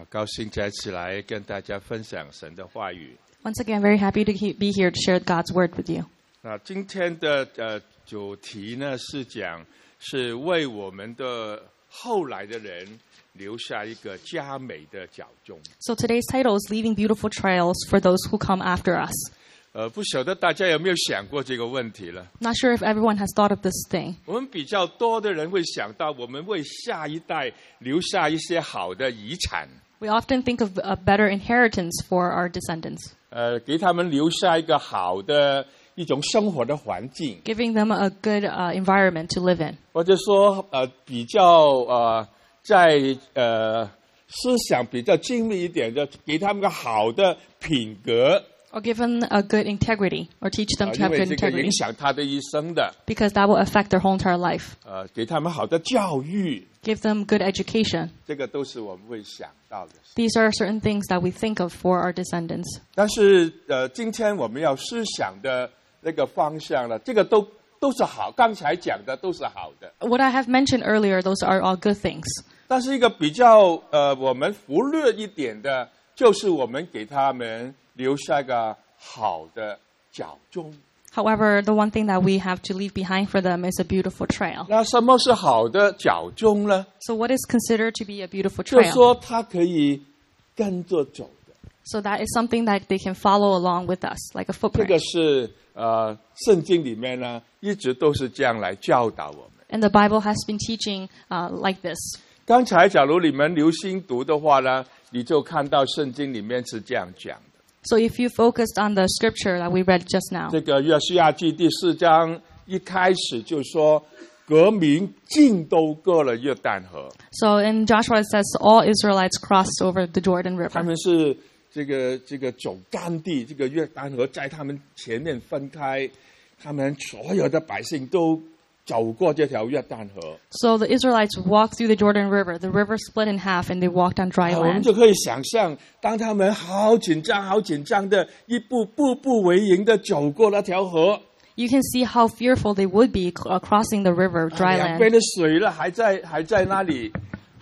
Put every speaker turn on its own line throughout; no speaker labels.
高兴再次来跟大家分享神的话语。
Once again, very happy to be here to share God's word with you.
那今天的主题呢是为我们的后来的人留下一个佳美的脚踪。
So today's title is Leaving Beautiful Trails for Those Who Come After Us.
不晓得大家有没有想过这个问题了？
Not sure if everyone has thought of this thing.
我们比较多的人会想到，我们为下一代留下一些好的遗产。
We often think of a better inheritance for our descendants,
给他们留下一个好的一种生活的环境，
giving them a good environment to live in.
或者说比较在思想比较精密一点的，给他们个好的品格。
Or give them a good integrity, or teach them to
因
have
为
good
这个
integrity,
影响他的一生的。
because that will affect their whole entire life.
给他们好的教育，
Give them good education.
这个都是我们会想到的。
These are certain things that we think of for our descendants.
但是今天我们要思想的那个方向呢，这个都是好，刚才讲的都是好的。
What I have mentioned earlier, those are all good things.
但是一个比较我们忽略一点的，就是我们给他们留下一个好的脚踪。
However, the one thing that we have to leave behind for them is a beautiful trail.
那什么是好的脚踪呢？
So what is considered to be a beautiful
就是
trail?
说他可以跟着走的。
So that is something that they can follow along with us, like a
这个
footprint.
是圣经里面呢，一直都是这样来教导我们。
And the Bible has been teaching like this.
刚才假如你们留心读的话呢，你就看到圣经里面是这样讲的。
So if you focused on the scripture that we read just now,
这个约书亚记第4章一开始就说，革民尽都过了约旦河。
so in Joshua it says all Israelites crossed over the Jordan
他
River.
们是这个走干地，这个约旦河在他们前面分开，他们所有的百姓都走过这条约旦河。
So the Israelites walked through the Jordan River. The river split in half and they walked on dry
我们
land.
就可以想象，当他们好紧张的步步为营的走过那条河，
You can see how fearful they would be crossing the river, dry
两边
land.
的水呢还在那里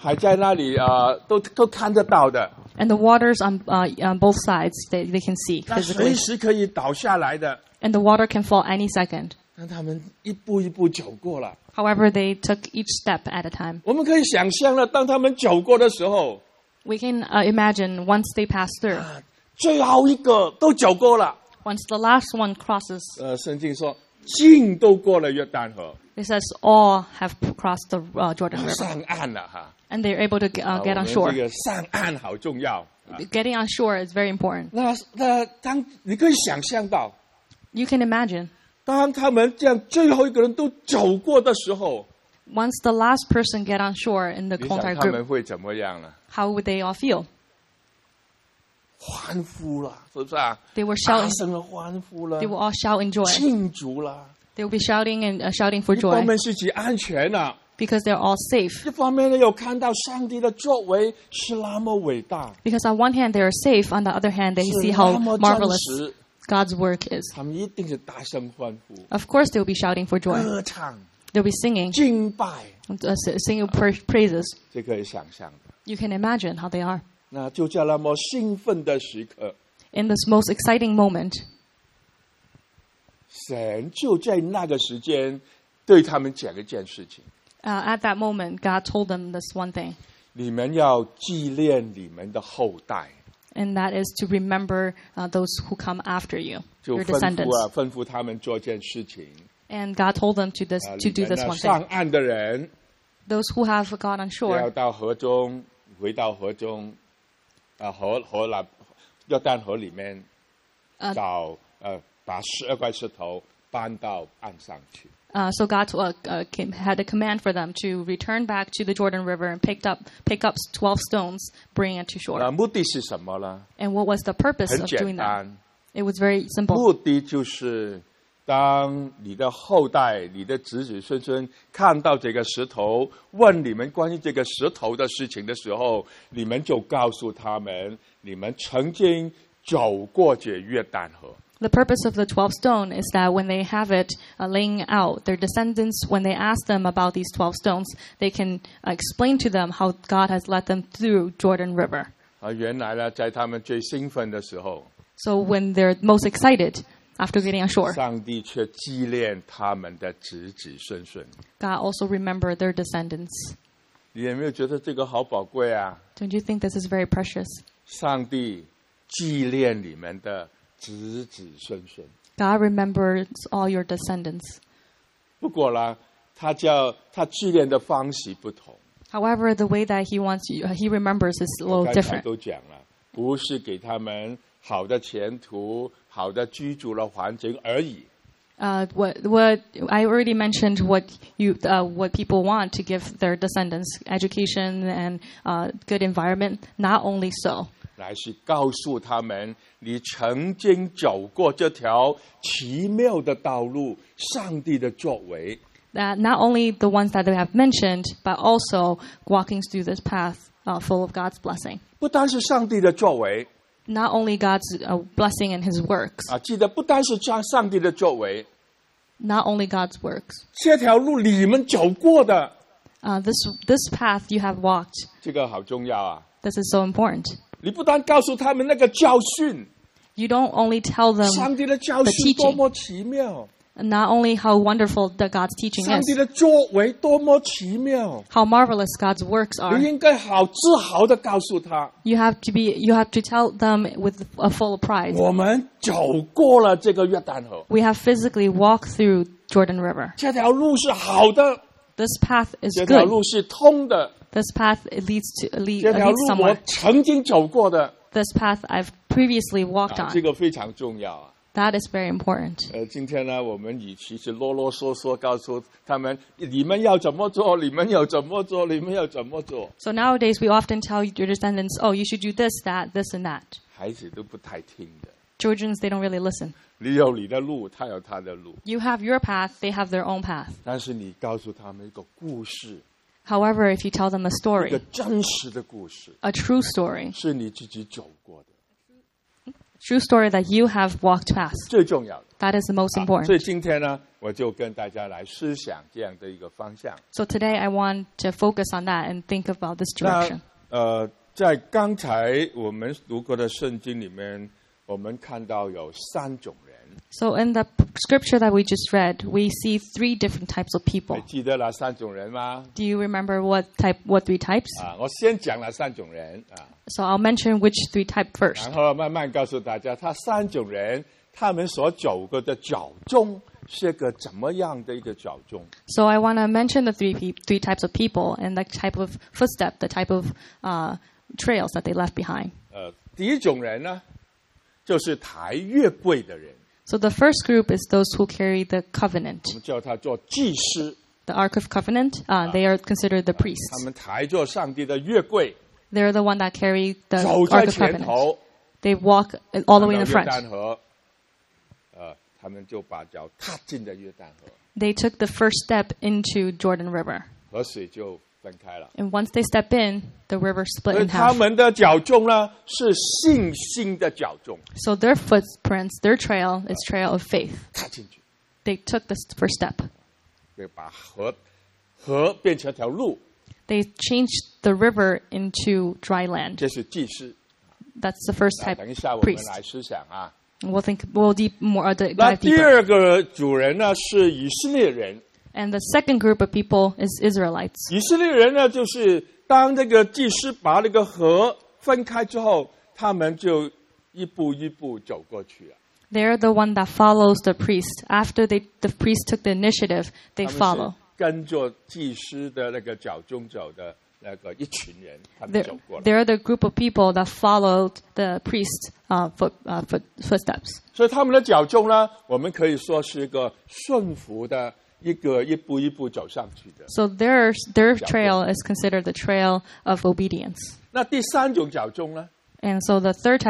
都看得到的，
And the waters on both sides, they can see
那随
physically.
时可以倒下来的。
And the water can fall any second.
但他们一步一步走过了。
However, they took each step at a time.
我们可以想象了，当他们走过的时候，
We can imagine once they pass through,
最后一个都走过了。
once the last one crosses,
圣经说，尽都过了约旦河，
it says all have crossed the Jordan River.
上岸了哈。
And they're able to get
我
on
们
shore.
这个上岸好重要。
Getting on shore is very important.
那当你可以想象到，
You can imagine,
当他们这样最后一个人都走过的时候，
once the last person get on shore in the
你想
entire
他们
group,
会怎么样呢？
how would they all feel?
欢呼了，是不是啊？
They were
大
shouting.
声的欢呼了
They，will all shout in joy.
庆祝了。
They will be shouting and shouting for
一方
joy
面是指安全了，
because they're all safe.
一方面呢有看到上帝的作为是那么伟大，
Because on one hand, they are safe. On the other hand, they
是
see
那
how
么真
marvelous
实，
God's work is.
他们一定是大声欢呼，
Of course, they will be shouting for joy.
歌唱、
They'll be singing,
敬拜，
singing praises.
这可以想象的。
You can imagine how they are.
那就在那么兴奋的时刻，
In this most exciting moment,
神就在那个时间对他们讲一件事情：
at that moment, God told them this one thing,
你们要纪念你们的后代，
and that is to remember those who come after you,
就
your
吩咐
descendants.
他们做件事情。
And God told them to do
你们
this
呢
one
上
thing.
岸的人
Those who have gone on
要
shore
到河中，回到河中，约旦河里面找把12块石头搬到岸上去。
So God had a command for them to return back to the Jordan River and pick up 12 stones, bring it to shore.
目的是什么呢？
And what was the purpose
很
of
简
doing that?
单，
It was very simple.
目的就是当你的后代、你的子子孙孙看到这个石头，问你们关于这个石头的事情的时候，你们就告诉他们，你们曾经走过这约旦河。
The purpose of the 12 stone is that when they have it laying out, their descendants, when they ask them about these 12 stones, they can explain to them how God has led them through Jordan River.
原来呢，在他们最兴奋的时候，
So when they're most excited after getting ashore,
上帝却纪念他们的子子孙孙。
God also remembered their descendants.
你有没有觉得这个好宝贵啊？
Don't you think this is very precious?
上帝纪念你们的子子孙孙。
God remembers all your descendants.
不过呢，他纪念的方式不同。
However, the way that he remembers is a
我
little
刚才
different.
都讲了，不是给他们好的前途、好的居住的环境而已。
What I already mentioned what people want to give their descendants, education and good environment. Not only so,
乃是告诉他们，你曾经走过这条奇妙的道路，上帝的作为。
that not only the ones that they have mentioned, but also walking through this path full of God's blessing.
不单是上帝的作为
Not only God's blessing and His works,
啊，记得不单是上帝的作为，
not only God's works.
这条路你们走过的，
This path you have walked.
这个好重要啊！
This is so important.
你不但告诉他们那个教训，
You don't only tell them
上帝的教
the
训
teaching.
多么奇妙，
not only how wonderful that God's teaching
上帝
is,
的作为多么奇妙，
how marvelous God's works are.
你应该好自豪的告诉他，
You have to tell them with a full pride.
我们走过了这个约旦河，
We have physically walked through Jordan River.
这条路是好的，
This path is
这条
good.
路是通的，
This path it leads
这条
leads
路我
somewhere.
曾经走过的，
This path I've previously walked
这
on.
个非常重要啊。
That is very important.
今天呢，我们与其是啰啰嗦嗦告诉他们你们要怎么做，你们要怎么做，你们要怎么做，
So nowadays we often tell your descendants, "Oh, you should do this, that, this, and that."
孩子都不太听的。
Children, they don't really listen.
你有你的路，他有他的路，
You have your path; they have their own path.
但是你告诉他们一个故事，
However, if you tell them a
一个
story,
真实的故事，
a true story,
是你自己走过的，
true story that you have walked past,
最重要的。
that is the most
所
important.
以今天呢，我就跟大家来思想这样的一个方向。
So today I want to focus on that and think about this
那
direction.
在刚才我们读过的圣经里面，我们看到有3种人。
So in the scripture that we just read, we see 3 different types of
还
people.
记得那3种人吗？
Do you remember what 3 types?
我先讲了3种人啊，
So I'll mention which 3 type first.
然后慢慢告诉大家，他3种人他们所走过的脚踪是个怎么样的一个脚踪。
So I want to mention the 3 types of people and the type of footstep, the type of trails that they left behind.
第一种人呢，就是抬月柜的人，
So the first group is those who carry the covenant,
我们叫他做祭司，
the Ark of Covenant. They are considered the
他
priests.
们抬着上帝的月柜，
They're the one that carry the
走在
Ark of
前
Covenant.
头，
They walk all the way in
到
the
约
front.
旦河，他们就把脚踏进了约旦河，
They took the first step into Jordan River.
河水就分开了。
And once they step in, the river
所
split
以
in
他
half.
们的脚踪呢，是信心的脚踪，
So their footprints, their trail is trail of faith.
踏进去，
They took the first step.
对，把河变成条路，
They changed the river into dry land.
这是祭司。
That's the first type
等一下我们
priest.
来思想啊。
We'll dive
那
dive
第
deeper.
二个主人呢是以色列人，
And the second group of people is Israelites.
以色列人呢就是当这个祭司把那个河分开之后，他们就一步一步走过去了。
They're the one that follows the priest. After the priest took the initiative, they
他们
follow.
是跟着祭司的那个脚中走的那个一群人，他们走过了。
They're the group of people that followed the priest's footsteps.
所以他们的脚中呢，我们可以说是一个顺服的一步一步走上去的。
So their trail is considered the trail of obedience.
那第3种脚中呢，
And so the third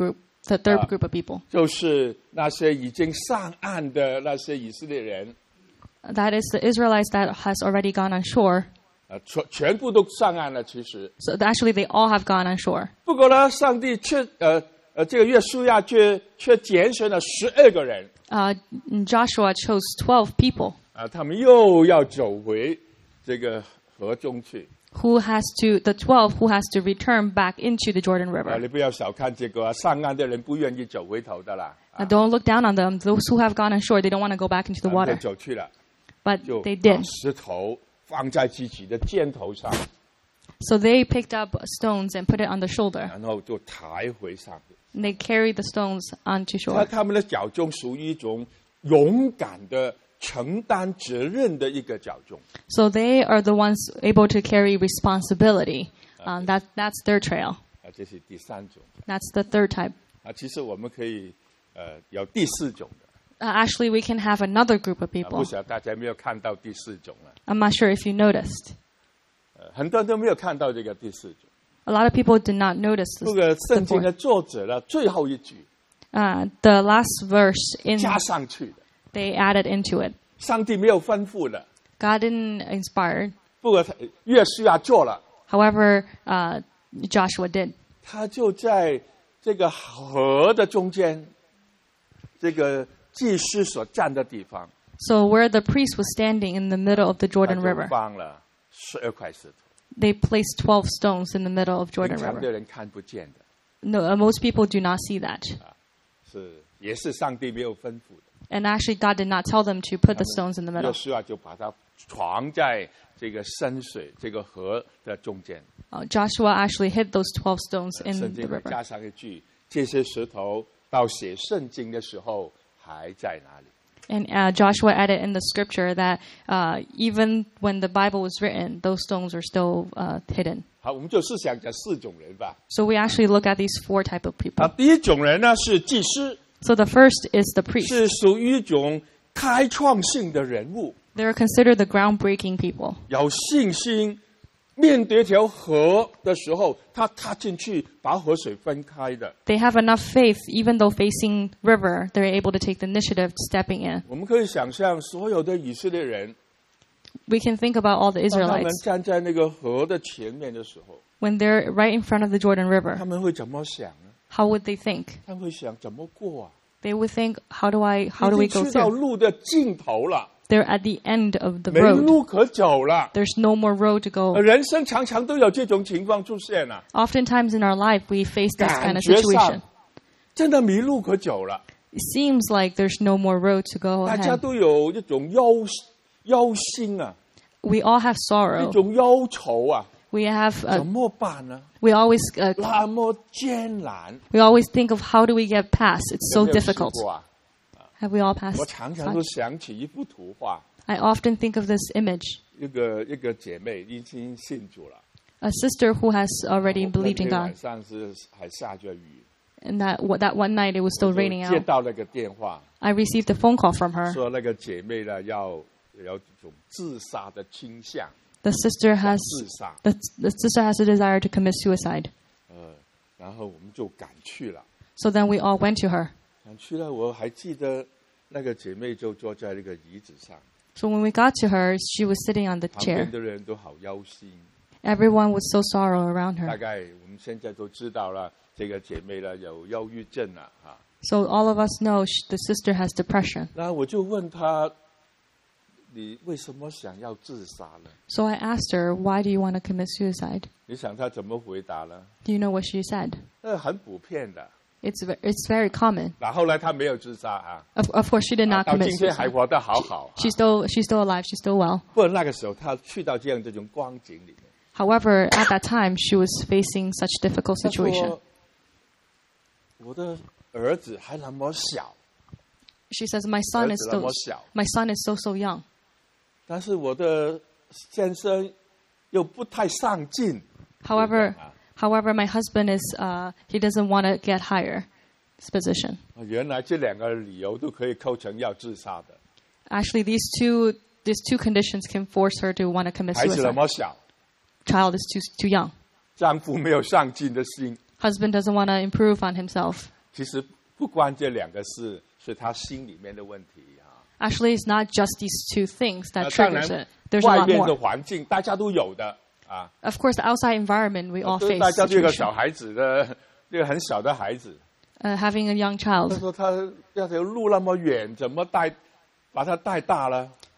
group of people,
就是那些已经上岸的那些以色列人，
that is the Israelites that has already gone on shore.
全部都上岸了。其实，
So actually they all have gone on shore.
不过呢，上帝却这个约书亚却拣选了12个人，
Joshua chose 12 people.
他们又要走回这个河中去。
the 12 who has to return back into the Jordan
你
River.
不要小看这个啊，上岸的人不愿意走回头的啦，
Don't look down on them. Those who have gone on shore, they don't want to go back into the
就
water.
走去了，
But
就
they
把
did.
石头放在自己的肩头上，
So they picked up stones and put it on their shoulder.
然后就抬回上面。
And they carried the stones onto shore.
他们的脚中属于一种勇敢的承担责任的一个脚中。
So they are the ones able to carry responsibility. That's their trail.
这是第三种。
That's the third type.
其实我们可以有第四种的。
Actually, we can have another group of
不
people.
晓得大家有没有看到第四种了？
I'm not sure if you noticed.
很多人都没有看到这个第四种。
A lot of people did not notice
这个
this.
圣经的作者呢，最后一句
The last verse
加上去的，
they added into it.
上帝没有吩咐的，
God didn't inspire.
不过约书亚做了，
However, Joshua did.
他就在这个河的中间，这个祭司所站的地方，
So where the priest was standing in the middle of the
他
Jordan
就
River,
放了12块石头，
they placed 12 stones in the middle of
平
Jordan
常
River.
的人看不见的，
No, most people do not see that.
也是上帝没有吩咐的。
And actually, God did not tell them to put the stones in the
约
middle.
书亚就把它藏在这个深水、这个河的中间。
Joshua actually hid those 12 stones
圣
in the
经还
river.
加上一句：这些石头到写圣经的时候还在哪里？
And Joshua added in the scripture that even when the Bible was written, those stones are still hidden.
好，我们就试想讲四种人吧。
So we actually look at these 4 type of people.
第一种人呢是祭司，
So the first is the priest.
是属于一种开创性的人物，
They're considered the groundbreaking people.
有信心。面对一条河的时候，他踏进去把河水分开的。
They have enough faith, even though facing river, they're able to take the initiative stepping in.
我们可以想象，所有的以色列人，
We can think about all the
当他们
Israelites.
站在那个河的前面的时候，
When they're right in front of the Jordan
他
River,
们会怎么想呢？
how would they think?
他们会想怎么过啊？
They would think, how do we
已
go
经去到
through?
路的尽头了，
They're at the end of the
没
road.
路可走了。
There's no more road to go.
人生常常都有这种情况出现啊，
Oftentimes in our life, we face this kind
感
of
觉
situation.
上真的没路可走了，
It seems like there's no more road to go
大家
ahead.
都有一种忧心啊，
We all have
一
sorrow.
种忧愁啊，
We have.
怎么办呢？
We always.
那么艰难，
We always think of how do we get past. It's
有
so
没有试
difficult.
过啊？
Have we all passed?
我常常都想起一幅图画，
I often think of this image.
一个姐妹已经信主了，
A sister who has already
那
believed in
天晚
God.
上是还下着雨，
And that one night it was still
我
raining
接
out.
到那个电话，
I received a phone call from her.
说那个姐妹呢有这种自杀的倾向，
The sister has
自杀，
the sister has a desire to commit suicide.
然后我们就赶去了。
So then we all went to her.
赶去了，我还记得那个姐妹就坐在那个椅子上，
So when we got to her, she was sitting on the
旁边
chair.
的人都好忧心。
Everyone was so sorrow around
大
her.
概我们现在都知道了，这个姐妹呢有忧郁症了啊。
So all of us know the sister has depression.
那我就问她，你为什么想要自杀呢？
So I asked her, why do you want to commit suicide?
你想她怎么回答呢？
Do you know what she said?
很普遍的。
It's very common.
然后呢，她没有自杀啊，
Of course, she did not
到
commit
今天还
suicide.
活得好好、啊。
She's still alive. She's still well.
不过那个时候，她去到这种光景里面，
However, at that time, she was facing such difficult
她
situation.
说：“我的儿子还那么小，
She says, "My son
儿
is
子那
still
么小，
my son is so young.
但是我的先生又不太上进。”
However,
啊
however, my husband is he doesn't want to get higher this position.
原来这两个理由都可以构成要自杀的。
Actually, these two conditions can force her to want to commit
孩子那
suicide.
么小，
Child is too young.
丈夫没有上进的心。
Husband doesn't want to improve on himself.
其实不关这两个事，是他心里面的问题啊。
Actually, it's not just these two things that
当
triggers
然
it. There's a
外
lot
面的
more.
环境大家都有的啊。
Of course, the outside environment we all
都
face.
大家这个小
situation.
孩子的，这个很小的孩子，
Having a young
他
child.
说他要条路那么远，怎么把他带大了？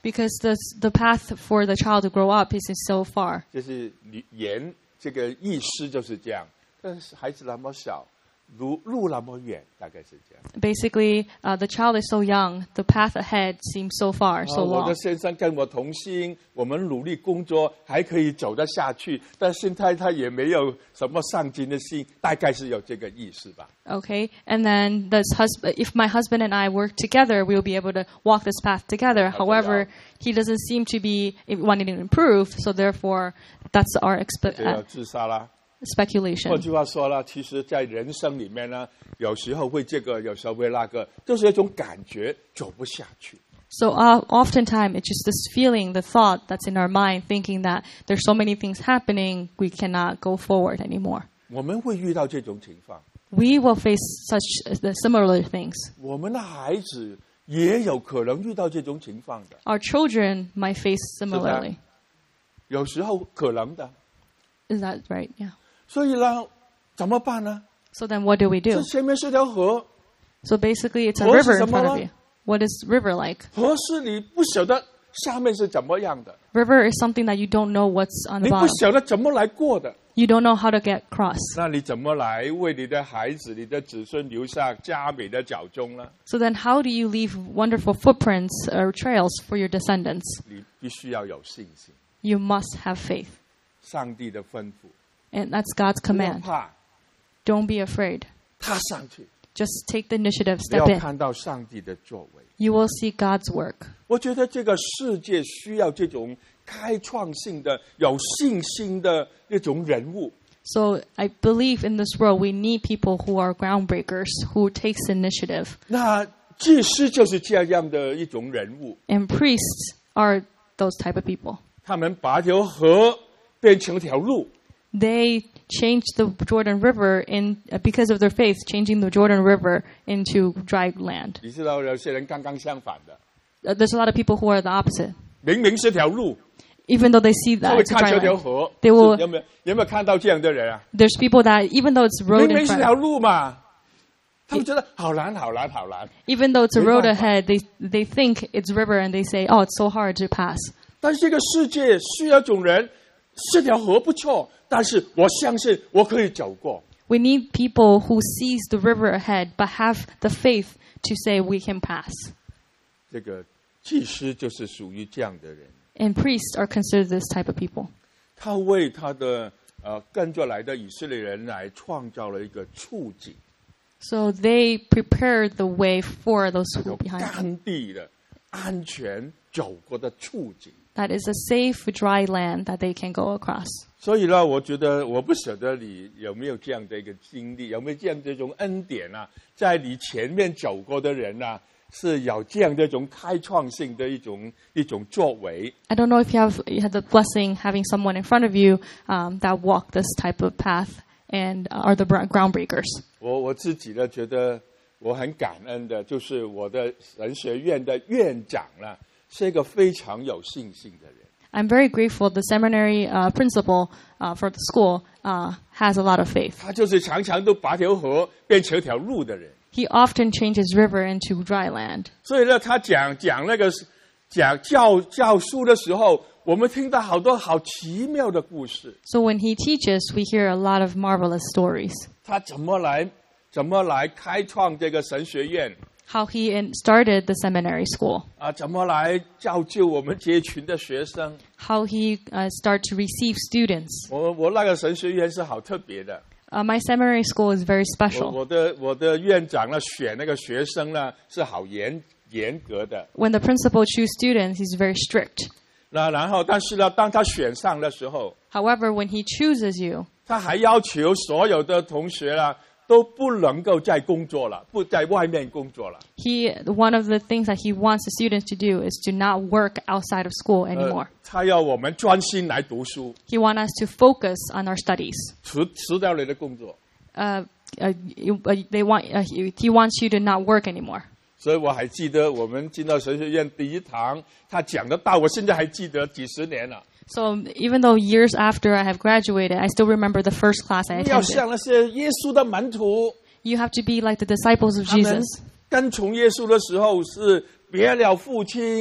Because the path for the child to grow up is so far.
就是言这个意思就是这样，但是孩子那么小，路那么远，大概是这样。
Basically, the child is so young, the path ahead seems so far, so
我的
long.
先生跟我同心，我们努力工作，还可以走得下去，但现在他也没有什么上进的心，大概是有这个意思吧。
Okay, and then if my husband and I work together, we'll be able to walk this path together. However, he doesn't seem to be wanting to improve, so therefore, that's our
就要自杀啦。换
speculation.
句话说了，其实，在人生里面呢，有时候会这个，有时候会那个，就是一种感觉走不下去。
So oftentimes, it's just this feeling, the thought that's in our mind, thinking that there's so many things happening, we cannot go forward anymore.
我们会遇到这种情况，
We will face such similar things.
我们的孩子也有可能遇到这种情况的，
Our children might face similarly.
有时候可能的。
Is that right? Yeah.
所以呢，怎么办呢？
So then what do we
这
do?
前面是条河，
So basically, it's a
河是
river
什
in
么
front
呢？
of you. What is river like?
河是你不晓得下面是怎么样的，
River is something that you don't know what's on the
你不
bottom.
晓得怎么来过的。
You don't know how to get across.
那你怎么来为你的孩子、你的子孙留下佳美的脚踪呢？
So then how do you leave wonderful footprints or trails for your descendants?
你必须要有信心，
You must have faith.
上帝的吩咐，
And that's God's
不要
command.
怕，
Don't be afraid.
踏上去，
Just take the initiative,
你要
step in.
看到上帝的作为。
You will see God's work.
我觉得这个世界需要这种开创性的、有信心的那种人物。
So I believe in this world we need people who are groundbreakers, who takes initiative.
那祭司就是这样的一种人物，
And priests are those type of people.
他们把条河变成条路，
They changed the Jordan River because of their faith, changing the Jordan River into dry land.
你知道有些人刚刚相反的，
There's a lot of people who are the opposite.
明明是条路，
Even though they see
他
that
会
it's a
看
dry
这条
land.
河。
They will-
有没有看到这样的人啊？
There's people that even though it's a
明
road
明
in
是条
front,
路嘛，他们觉得好难，好难，好难。
even though it's a road
没办法。
ahead, they think it's river and they say, oh, it's so hard to pass.
但是这个世界需要一种人，这条河不错，但是我相信我可以走过。
We need people who sees the river ahead but have the faith to say we can pass.
这个祭司就是属于这样的人，
And priests are considered this type of people.
他为他的跟着来的以色列人来创造了一个处境，
So they prepared the way for those
那
who
种
behind them.
干地的、安全走过的处境。
That is a safe, dry land that they can go across.
所以呢，我觉得我不晓得你有没有这样的一个经历，有没有这样的一种恩典啊，在你前面走过的人啊，是有这样的一种开创性的一种作为。
I don't know if you had the blessing having someone in front of you that walk this type of path and are the groundbreakers.
我自己呢，觉得我很感恩的，就是我的神学院的院长呢，是一个非常有信心的人。
I'm very grateful the seminary principal for the school has a lot of faith.
他就是常常都把条河变成条路的人。
He often changes river into dry land.
所以呢，他讲那个教书的时候，我们听到好多好奇妙的故事。
So when he teaches, we hear a lot of marvelous stories.
他怎么来开创这个神学院
How he started the seminary school.
啊？怎么来造就我们这一群的学生？
How he started to receive students.
我那个神学院是好特别的。
My seminary school is very special.
我的院长呢，选那个学生呢是好严格的。
When the principal chooses students, he's very strict.
然后，但是呢，当他选上的时候，
However, when he chooses you,
他还要求所有的同学呢都不能够再工作了，不在外面工作了。
one of the things that he wants the students to do is to not work outside of school anymore.
他要我们专心来读书，
He wants us to focus on our studies.
辞掉你的工作。
He wants you to not work anymore.
所以我还记得我们进到神学院第一堂，他讲的道，我现在还记得几十年了。
So even though years after I have graduated, I still remember the first class I
你要
attended.
像那些耶稣的门徒，
You have to be like the disciples of
他们
Jesus.
跟从耶稣的时候是别了父亲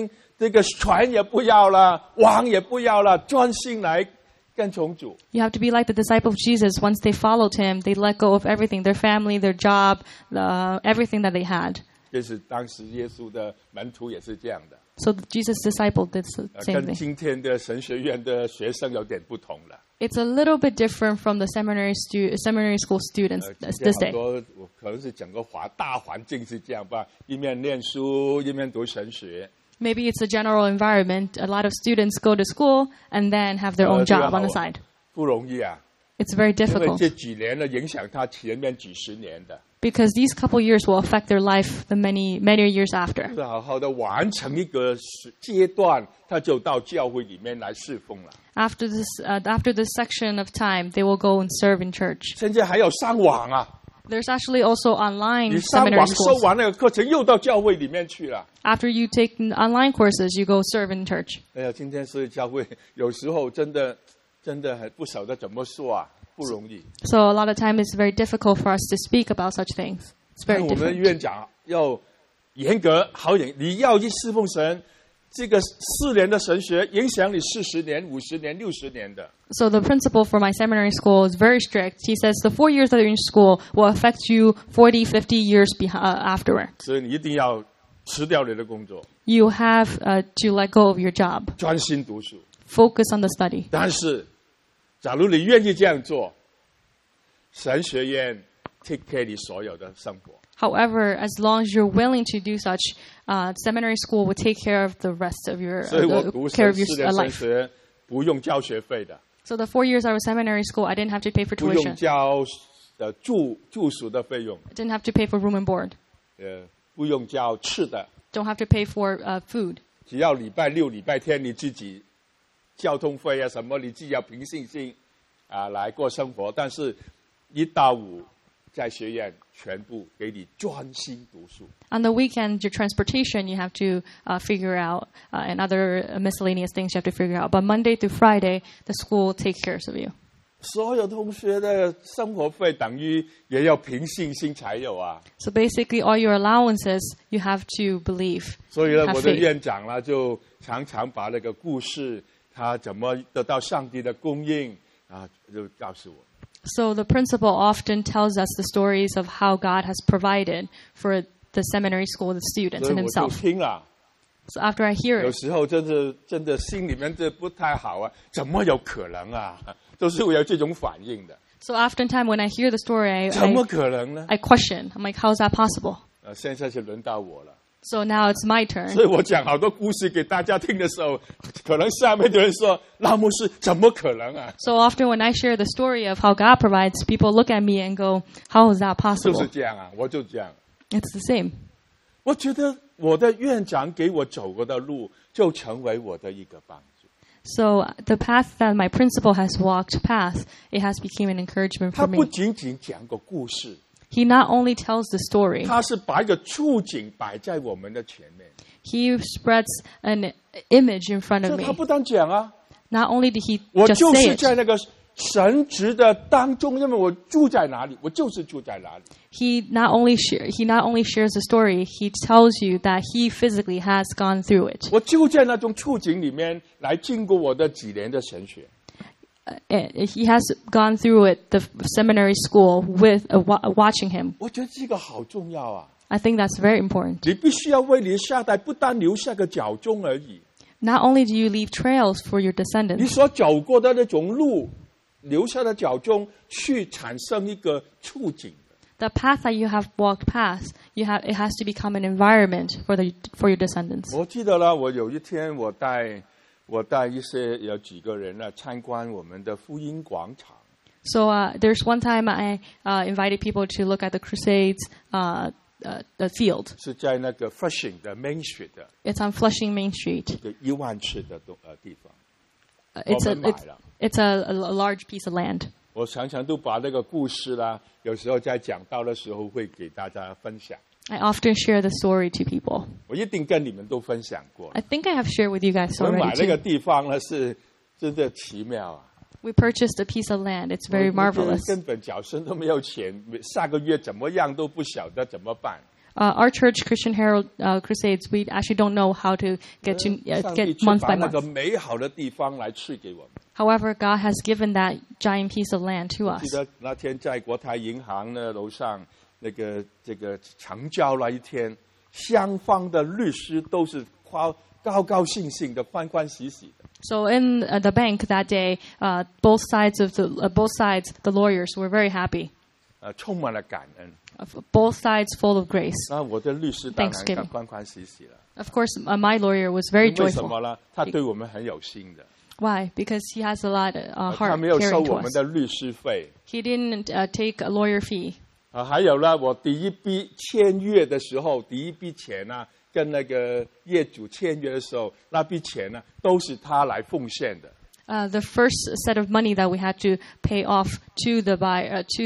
这个船也不要了，网也不要了，专心来跟从主。
You have to be like the disciple of Jesus. Once they followed him, they let go of everything, their family, their job, everything that they had.
就是当时耶稣的门徒也是这样的，
So Jesus' disciple did the same
跟
thing.
今天的神学院的学生有点不同了。
It's a little bit different from the seminary school students
今天
this
很
day.
多我可能是整个大环境是这样吧，一面念书，一面读神学。
Maybe it's a general environment. A lot of students go to school and then have their own job on the side.
不容易啊，
It's very
因为
difficult
这几年呢，影响他前面几十年的，
because these couple years will affect their life the many years after.
是好好的完成一个阶段，他就到教会里面来侍奉了。
After this section of time, they will go and serve in church.
现在还有上网啊，
There's actually also online
你上
seminary
网收
schools.
完那个课程，又到教会里面去了。
After you take online courses, you go serve in church.
哎呀，今天是教会，有时候真的很不晓得怎么说啊，不容易。
So a lot of time it's very difficult for us to speak about such things. It's
但
very
我们的
different.
院长要严格好严，你要去侍奉神，这个4年的神学影响你40年、50年、60年的。
So the principal for my seminary school is very strict. He says the 4 years that you're in school will affect you 40, 50 years afterward.
所以你一定要辞掉你的工作，
You have to let go of your job.
专心读书。
Focus on the study.
但是，假如你愿意这样做，神学院 take care 你所有的生活。
However, as long as you're willing to do such, seminary school will take care of the rest of your
所以我读
care of your
4年神
life.
学不用交学费的，
So the 4 years I was seminary school, I didn't have to pay for
不用
tuition.
交住宿的费用，
I didn't have to pay for room and board.
不用交吃的，
Don't have to pay for food.
只要礼拜六、礼拜天你自己交通费啊什么，你自己要凭信心来过生活。但是1到5在学院全部给你专心读书。
On the weekend, your transportation you have to figure out, and other miscellaneous things you have to figure out. But Monday through Friday, the school takes care of you.
所有同学的生活费等于也要凭信心才有啊。
So basically, all your allowances you have to believe.
所以呢，
Have
我的
faith.
院长呢就常常把那个故事，他怎么得到上帝的供应就告诉我。
So the principal often tells us the stories of how God has provided for the seminary school, the students,
所以
and
我就
himself.
听了，
So after I hear
有
it,
时候真的心里面这不太好啊，怎么有可能啊？都是会有这种反应的，
so oftentimes when I hear the story,
怎么可能呢？
I question. I'm like, how's that possible?
现在是轮到我了，
So now it's my turn.
所以我讲好多故事给大家听的时候，可能下面的人说：“拉牧师，怎么可能啊？”
So often when I share the story of how God provides, people look at me and go, how is that
就
possible?
是这样啊，我就这样。
It's the same.
我觉得我的院长给我走过的路，就成为我的一个帮助。
So the path that my principal has walked past, it has become an encouragement
他
for
不
me.
仅仅讲个故事，
He not only tells the story,
他是把一个处境摆在我们的前面。
he spreads an image in front
这
of
他
me.
不单讲啊，
Not only did he
我
just
就
say
是
it,
在那个神职的当中，因为我住在哪里，我就是住在哪里。
he not only shares the story, he tells you that he physically has gone through it.
我就在那种处境里面来经过我的几年的神学。
He has gone through it, the seminary school, with watching him.
我觉得这个好重要啊！
I think that's very important.
你必须要为你的下代不单留下个脚踪而已，
Not only do you leave trails for your
你
descendants,
所走过的那种路，留下的脚踪，去产生一个处境。
the path that you have walked past, it has to become an environment for your descendants.
我记得了，我有一天我带有几个人呢参观我们的福音广场。
So there's one time I invited people to look at the Crusades the field.
是在那个 Flushing 的 Main Street 的
It's on Flushing Main Street.
一个1万尺的地方。
It's
我们买了。
it's a large piece of land.
我常常都把那个故事啦，有时候在讲道的时候会给大家分享。
I often share the story to people.
我一定跟你们都分享过。
I think I have shared with you guys
我们买
already
那个
too.
地方呢是真的奇妙啊！
We purchased a piece of land. It's very
我
marvelous.
根本脚身都没有钱，下个月怎么样都不晓得怎么办。
Our church, Christian Herald Crusades, we actually don't know how to get
上帝
get
却
month
把
by
那个
month.
美好的地方来赐给我们。
However, God has given that giant piece of land to
记
us.
得那天在国泰银行的楼上，这个成交那一天，双方的律师都是高高兴兴的、欢欢喜喜的。
So in the bank that day, both sides, the lawyers were very happy.
充满了感恩。
Both sides full of grace.
那我的律师当然
Thanksgiving
欢欢喜喜了。
Of course, my lawyer was very
为什么
joyful.
呢？他对我们很有心的，
Why? Because he has a lot of
他
heart
没有收
caring to
我们
us.
的律师费。
He didn't take a lawyer fee.
还有呢，我第一笔签约的时候，第一笔钱呢，跟那个业主签约的时候，那笔钱呢，都是他来奉献的。
The first set of money that we had to pay off to the buyer, to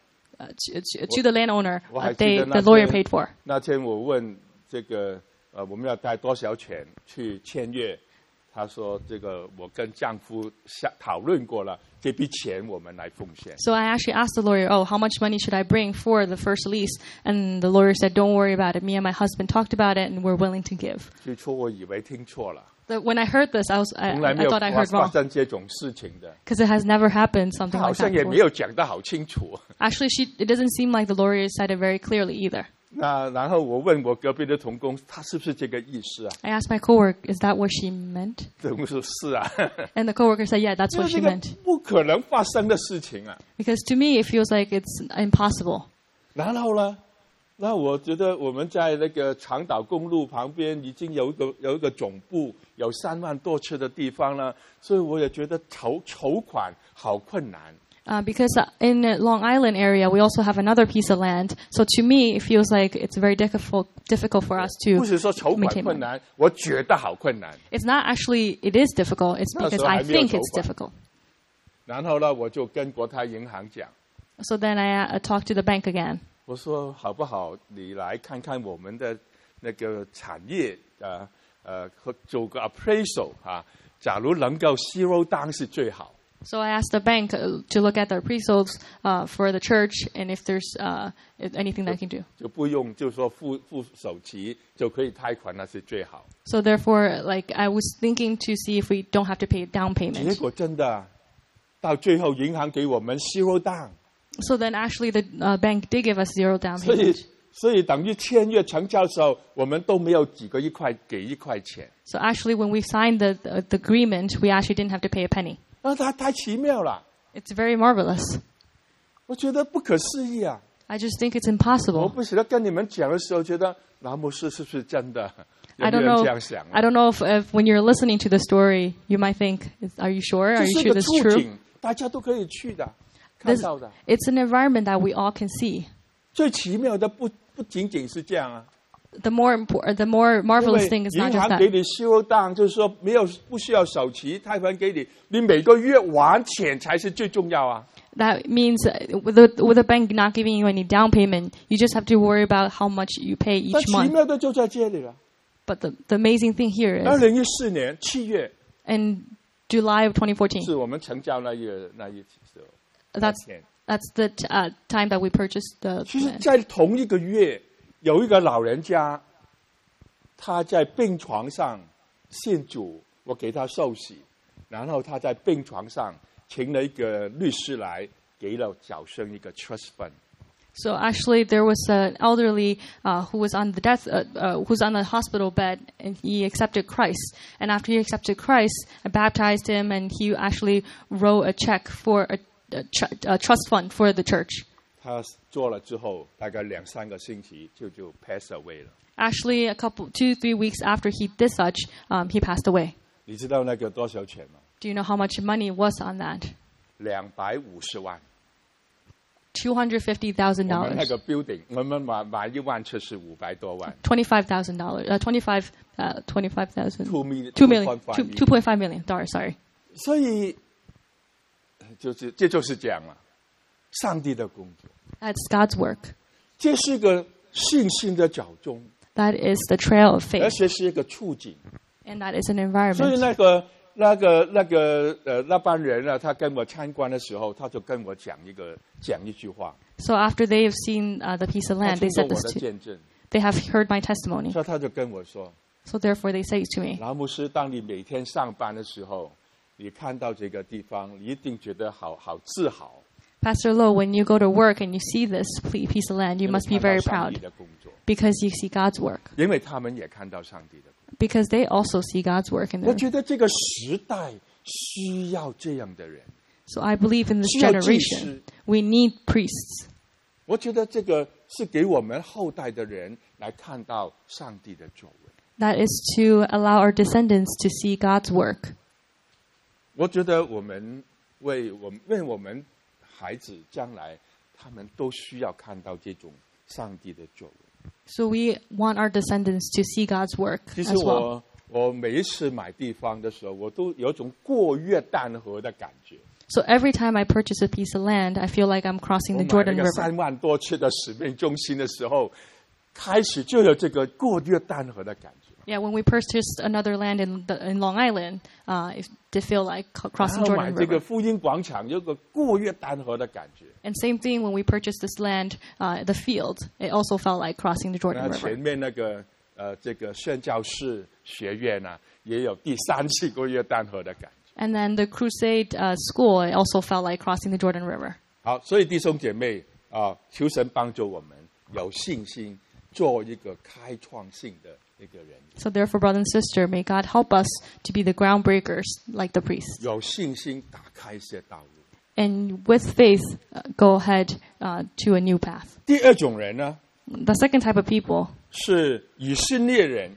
the landowner,
我还记得
the lawyer paid for.
那天我问这个我们要带多少钱去签约？他说这个我跟丈夫讨论过了，这笔钱我们来奉献。
So I actually asked the lawyer, "Oh, how much money should I bring for the first lease?" And the lawyer said, "Don't worry about it. Me and my husband talked about it, and we're willing to give."
最初我以为听错了，
When I heard this, I
从来没
I
有
thought I heard
发
wrong
生这种事情的，
because it has never happened
他
something
好
like
像
that
也没
before.
有讲得好清楚。
Actually, it doesn't seem like the lawyer said it very clearly either.
那然后我问我隔壁的同工，他是不是这个意思啊？
I asked my coworker, "Is that what she meant?"
同工说是啊，
And the coworker said, "Yeah, that's
因
what
为
she
这个
meant."
不可能发生的事情啊。
Because to me, it feels like it's impossible.
然后呢，那我觉得我们在那个长岛公路旁边已经有一个总部，有3万多尺的地方了，所以我也觉得筹款好困难。
Because in the Long Island area, we also have another piece of land. So to me, it feels like it's very difficult for us
不
to
是说筹款
maintain
困
money.
难，我觉得好困难。
It's not actually, it is difficult. It's
那时
because
候
I
还没有
think
筹
it's
款。
difficult.
然后呢，我就跟国泰银行讲，
So then I talked to the bank again.
我说好不好，你来看看我们的那个产业，做个 appraisal 啊，假如能够 zero down 是最好。
So I asked the bank to look at the appraisals for the church and if there's anything that I can do.
就不用就说付首期就可以贷款，那是最好。
So therefore, like I was thinking to see if we don't have to pay down
结
payment.
果真的到最后，银行给我们 zero down，
So then actually the bank did give us 0 down
所以
payment.
等于签约成交的时候，我们都没有给1块钱。
So actually when we signed the agreement, we actually didn't have to pay a penny.
那太奇妙了，
It's very marvelous.
我觉得不可思议啊！
I just think it's
我
impossible.
不晓得跟你们讲的时候，觉得南牧师是不是真的？有
I
没
don't
有人
know.
这样想
I don't know if when you're listening to the story, you might think, "Are you sure?
这
Are
是
you
一
sure
个
this is
处
true?"
境，大家都可以去的，看
This,
到的。
it's an environment that we all can see.
最奇妙的不仅仅是这样啊，
The more
因
marvelous
为
thing is
银
not just
行给
that.
你 zero down，就是说不需要首期，贷款给你，你每个月还钱才是最重要啊。
That means with the bank not giving you any down payment, you just have to worry about how much you pay
但
each
奇
month.
妙的就在这里了。
But the amazing thing here is
2014年7月
in July of 2014,
是我们成交那一时候。
that's the time that we purchased the
其实，
land.
在同一个月，有一个老人家，他在病床上信主，我给他受洗，然后他在病床上请了一个律师来，给了缴生一个 trust fund。
So actually, there was an elderly who was on who's on the hospital bed, and he accepted Christ. And after he accepted Christ, I baptized him, and he actually wrote a check for a trust fund for the church.
他做了之后，大概2-3个星期就 pass away 了。
Actually, 2-3 weeks after he did such, he passed away.
你知道那个多少钱吗？
Do you know how much money was on that?
250万。
$250,000.
我们那个 building，我们买1万尺是500多万。
$25,000. 25,000.
2 million.
2.5 million. Sorry.
所以这就是这样了，上帝的工作，
That's God's work.
这是一个信心的脚踪，
That is the trail of
而
faith,
且是一个处境。
and that is an
所以
environment.
那班人啊，他跟我参观的时候，他就跟我讲一句话，
So after they have seen the piece of
他
land, they
听过
said
我
this
的
to.
见证。
they have heard my testimony.
所以他就跟我说，
So therefore they say to me,
老牧师，当你每天上班的时候，你看到这个地方，你一定觉得好自豪。
Pastor Lo, when you go to work and you see this piece of land, you must be very
看到上
proud
帝的工作，
because you see God's work.
因为他们也看到上帝的工作。
Because they also see God's work in
我
there.
觉得这个时代需要这样的人。
So I believe in this
需要祭
generation,
司。
we need priests.
我觉得这个是给我们后代的人来看到上帝的作为。
That is to allow our descendants to see God's work.
我觉得我们为我们孩子将来，他们都需要看到这种上帝的作为。
So we want our descendants to see God's work
其实
as well.
我每一次买地方的时候，我都有一种过约旦河的感觉。
So every time I purchase a piece of land, I feel like I'm crossing
我
the
买那
Jordan
个
River.
3万多次的使命中心的时候，开始就有这个过约旦河的感觉。
Yeah, when we purchased another land in Long Island, it did feel like
然
crossing
后买
Jordan
这个
River.
福音广场，有个过约旦河的感觉。
And same thing when we purchased this land, the field, it also felt like crossing the
然
Jordan
后前
River.
面那个这个宣教士学院啊，也有第3次过约旦河的感觉。
And then the Crusade school, it also felt like crossing the Jordan River.
好，所以弟兄姐妹求神帮助我们有信心，做一个开创性的一个人。
So therefore, brother and sister, may God help us to be the groundbreakers like the priests.
有信心打开一些道路。
And with faith, go ahead to a new path.
第二种人呢，
The second type of people,
是以色列人，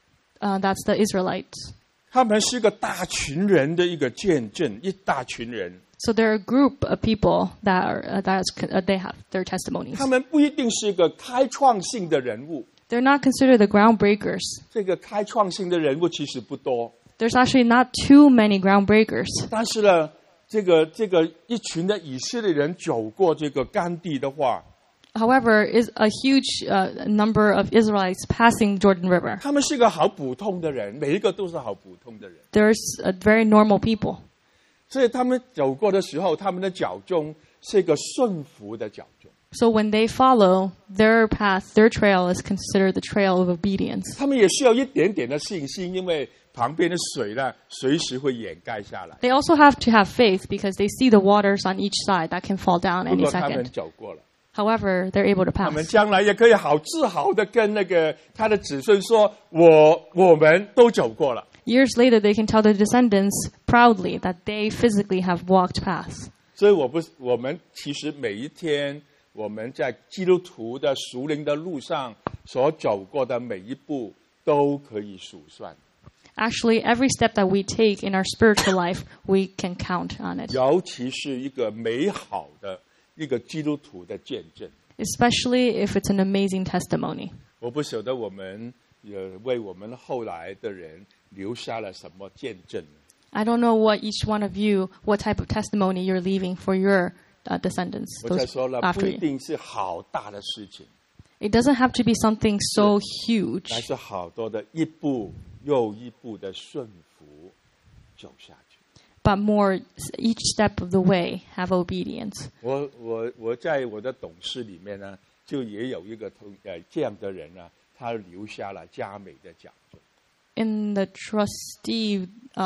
that's the Israelites.
他们是个大群人的一个见证，一大群人。
So they're a group of people that are they have their testimonies.
他们不一定是一个开创性的人物，
They're not considered the groundbreakers.
这个开创性的人物其实不多。
There's actually not too many groundbreakers.
但是呢，这个一群的以色列人走过这个干地的话，
However, is a huge number of Israelites passing Jordan River.
他们是个好普通的人，每一个都是好普通的人。
There's very normal people.
所以他们走过的时候，他们的脚中是一个顺服的脚中。
So when they follow their path, their trail is considered the trail of obedience.
他们也需要一点点的信心，因为旁边的水呢，随时会掩盖下来。
They also have to have faith because they see the waters on each side that can fall down
如
any
果他们
second.
走过了，
However, they're able to
他们
pass.
将来也可以好自豪的跟那个他的子孙说：“我们都走过了。”
Years later, they can tell their descendants proudly that they physically have walked paths.
所以我们其实每一天我们在基督徒的属灵的路上所走过的每一步都可以数算，
Actually, every step that we take in our spiritual life, we can count on it.
尤其是一个美好的一个基督徒的见证。
Especially if it's an amazing testimony.
我不晓得我们也为我们后来的人留下了什么见证。
I don't know what each one of you, what type of testimony you're leaving for your descendants
我再
those
说了，不
after
一
you.
定是好大的事情，
It doesn't have to be something so
乃
huge,
是好多的一步又一步的顺服走下去。
but more each step of the way have obedience.
我在我的董事里面呢，就也有一个这样的人呢，他留下了佳美的奖状。
In the trustee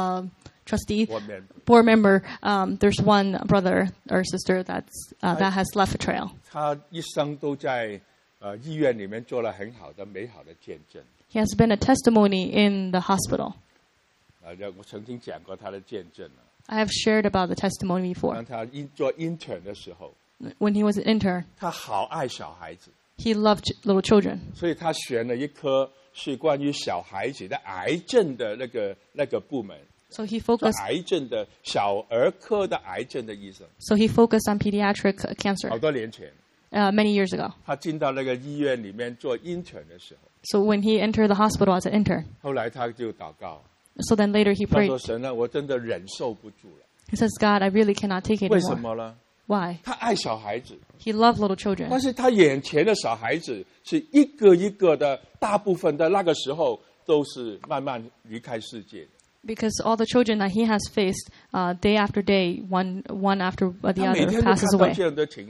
member.
board member, there's one brother or sister that has left a trail.
他一生都在医院里面做了很好的美好的见证。
He has been a testimony in the hospital.
我曾经讲过他的见证了。
I have shared about the testimony
当
before.
他做 intern 的时候，
When he was an intern,
他好爱小孩子，
he loved little children.
所以他选了一科是关于小孩子的癌症的那个部门，
So he
做
focused
癌症的小儿科的癌症的医生。
on pediatric cancer
好多年前，
many years ago.
他进到那个医院里面做 intern 的时候，
So when he entered the hospital as an intern,
后来他就祷告，
so then later he
他
prayed.
说：“神啊，我真的忍受不住了。
He says, God, I really cannot take it
为什
anymore.
么呢？
Why?
他爱小孩子，
He loved little
但
children.
是他眼前的小孩子是一个一个的，大部分的那个时候都是慢慢离开世界的。
Because all the children that he has faced, day after day, one after the
他每
other
天都
passes
看到
away.
这样的情况，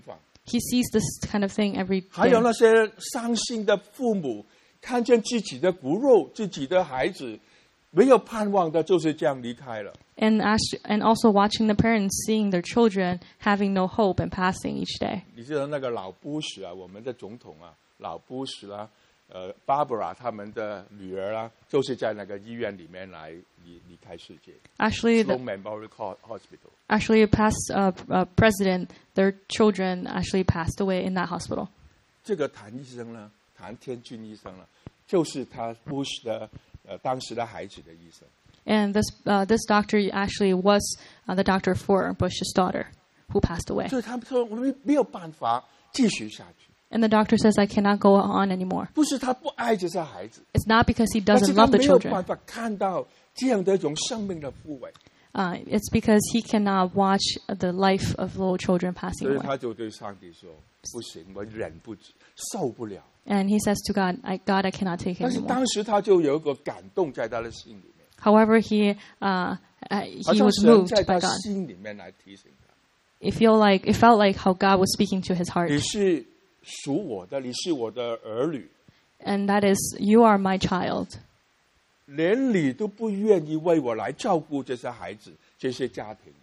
He sees this kind of thing every
还有
day.
那些伤心的父母，看见自己的骨肉、自己的孩子没有盼望的，就是这样离开了。
And also watching the parents seeing their children having no hope and passing each day.
你记得那个老布什啊，我们的总统啊，老布什啦，Barbara 他们的女儿啊，就是在那个医院里面来离开世界。
Actually,
Sloan Memorial Hospital。
a past president, their children actually passed away in that hospital.
这个谭医生呢，谭天俊医生呢，就是他 Bush 的当时的孩子的医生。
And this doctor actually was the doctor for Bush's daughter, who passed away.
所以他们说我们没有办法继续下去。
And the doctor says, I cannot go on anymore.
不是他不爱这些孩子，
It's not because he
但是
doesn't
他
love the
没有
children.
办法看到这样的一种生命的枯萎，
It's because he cannot watch the life of little children passing
所以
away.
他就对上帝说：“不行，我忍不住，受不了。
And he says to God, God, I cannot take ”it
但是
anymore.
当时他就有一个感动在他的心里面，
However, he
好
he
像
was
神
moved
在
by
他
God.
心里面来提醒他：
It felt like how God was speaking to his heart.
你是属我的，你是我的儿女，
And that is, you are my child.
连你都不愿意为我来照顾这些孩子、这些家庭，